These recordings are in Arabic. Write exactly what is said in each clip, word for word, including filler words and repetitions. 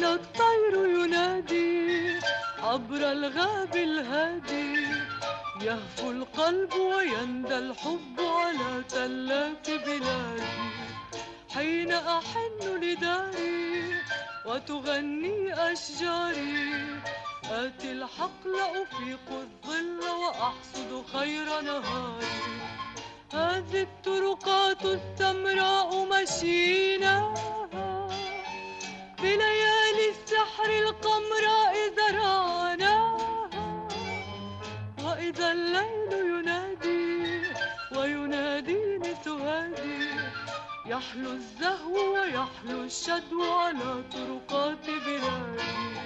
وإذا الطير ينادي عبر الغاب الهادي يهفو القلب ويندى الحب على تلات بلادي حين أحن لداري وتغني أشجاري آتي الحقل أفيق الظل وأحصد خير نهاري هذه الطرقات السمراء مشيناها بليالي السحر القمراء زرعناها وإذا الليل ينادي ويناديني سهادي يحلو الزهو ويحلو الشدو على طرقات بلادي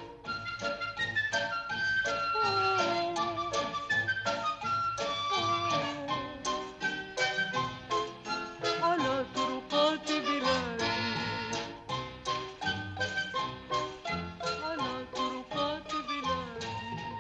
على طرقات بلادي على طرقات بلادي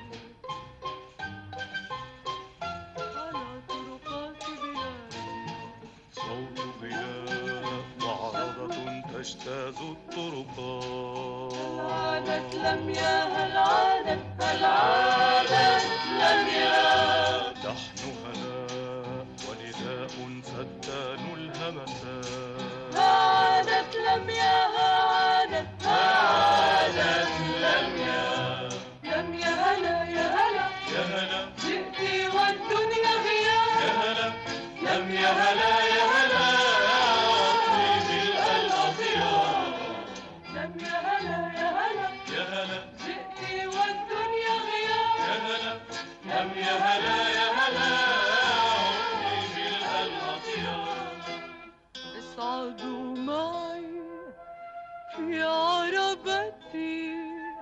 على طرقات بلادي صوت غناء وعربة تجتاز الطرقات عادت لميا هل عادت هل عادت لميا لحن هناء ونداء فتان الهمسات عادت لميا عادت عادت لميا لميا هلا يا هلا يا هلا جئتي والدنيا غياب يا هلا لميا هلا يا هلا في ملء الأطيار لميا هلا يا هلا يا هلا جئتي والدنيا غياب يا هلا لميا هلا يا هلا في ملء الأطيار اصعدوا معي في عربتي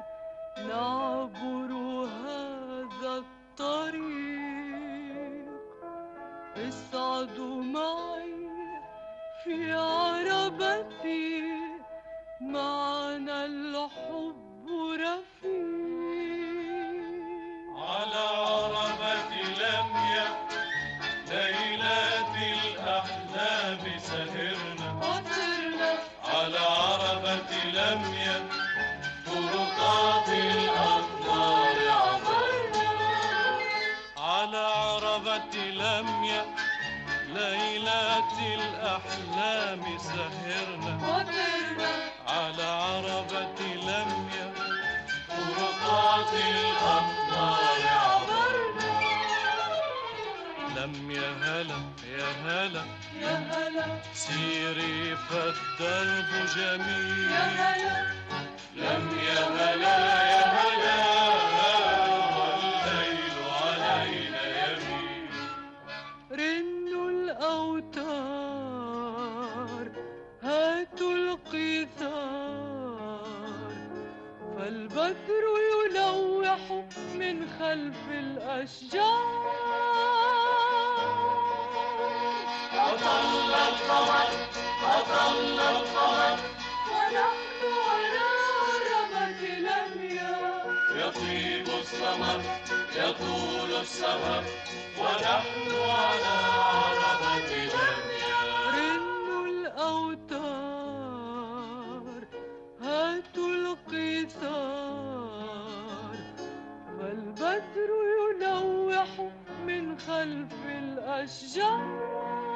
نعبر هذا الطريق اصعدوا معي في عربتي معنا الحب رفيق على عربة لميا ليلات الأحلام سهرنا وصرنا على عربة لميا طرقات الأقمار عبرنا على عربة لميا ليلات الأحلام سهرنا وصرنا على عربة لميا طرقات الأقمار عبرنا لميا هلا يا هلا يا هلا سيري فالدرب يا جميل هلا لميا هلا يا هلا والليل علينا يميل رنوا الأوتار هاتوا القيثار فالبدر يلوح من خلف الأشجار أطل القمر أطل القمر ونحن على عربة لميا يطيب السمر يطول السهر ونحن على عربة لميا رنوا الأوتار هاتوا القيثار فالبدر يلوح من خلف الأشجار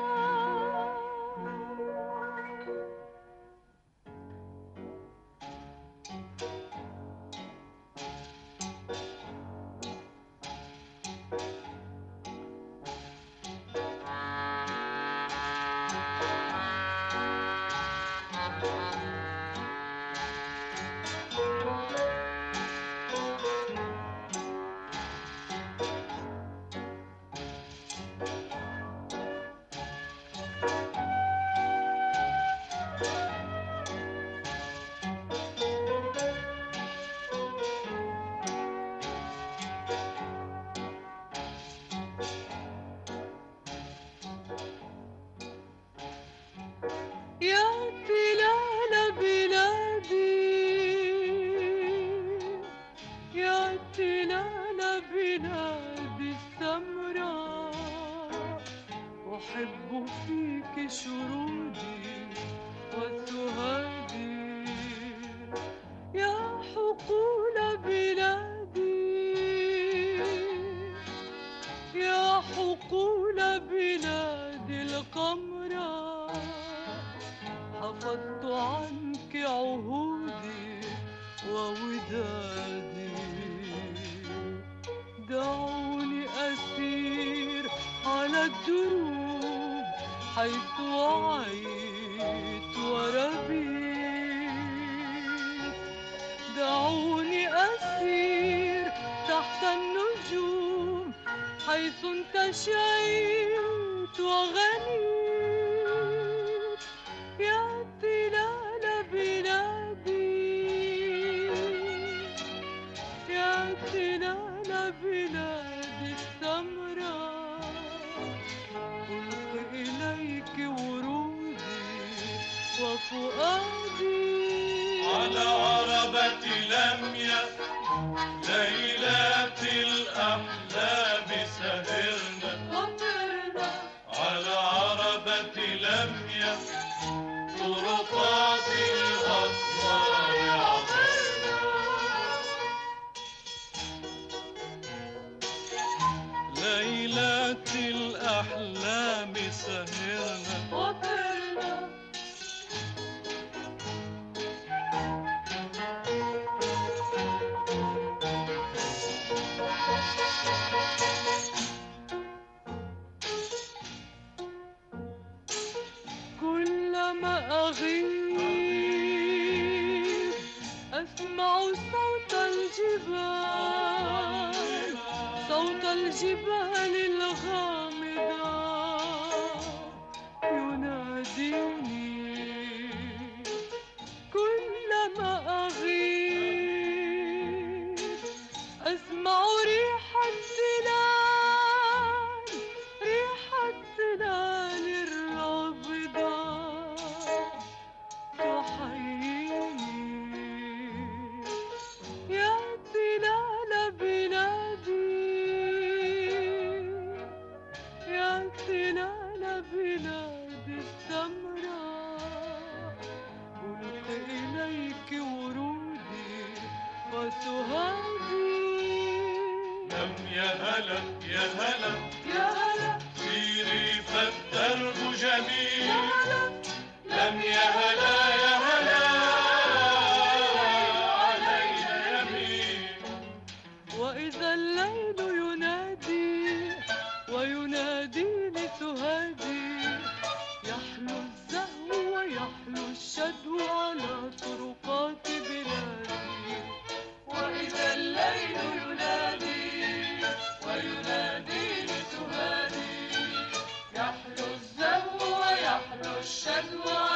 يا تلال بلادي يا تلال بلادي السمراء أحب فيك شرودي وسهادي قمرا حفظت عنك عهودي وودادي. دعوني أسير على الدروب حيث وعيت وربيت. دعوني أسير تحت النجوم حيث انتشيت وغنيت. يا تلال بلادي يا تلال بلادي السمراء ألقي إليك ورودي وفؤادي. على عربة لميا ليلات الأحلام سهرنا. على عربة لميا طرقات الأسرار عبرنا. ليلات الأحلام سهرنا. كلما أغيب أسمع صوت الجبال صوت الجبال الغامضة يناديني. كلما أغيب أسمع ريح الزلال ريح الزلال الرابضة تحييني. يا تلال بلادي يا تلال بلادي السمراء ألقي إليك ورودي وسهادي. لم يا هلا يا هلا يا هلا سيري فالدرب جميل. يا هلا لم يا هلا يا هلا علينا يمين. وإذا الليل ينادي وينادي لسهادي يحلو الزهو ويحلو الشدو على طرقات بلادي. وإذا الليل ينادي وينادي لسهادي يحلو الزهو ويحلو الشدو